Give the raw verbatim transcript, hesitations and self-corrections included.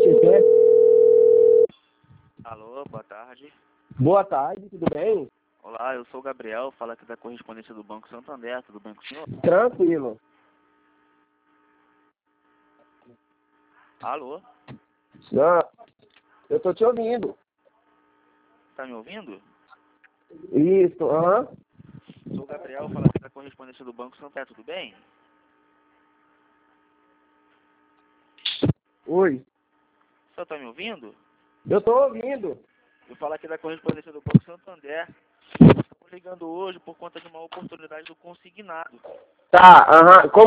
você quer? Alô, boa tarde. Boa tarde, tudo bem? Olá, eu sou o Gabriel, falo aqui da correspondência do Banco Santander, tudo bem com o senhor? Tranquilo. Alô, Não, eu tô te ouvindo. tá me ouvindo? Isso, aham. Sou o Gabriel, falo aqui da correspondência do Banco Santander, tudo bem? Oi, O senhor tá me ouvindo? eu tô ouvindo. Eu falo aqui da correspondência do Banco Santander. Estamos ligando hoje por conta de uma oportunidade do consignado. Tá, aham. Como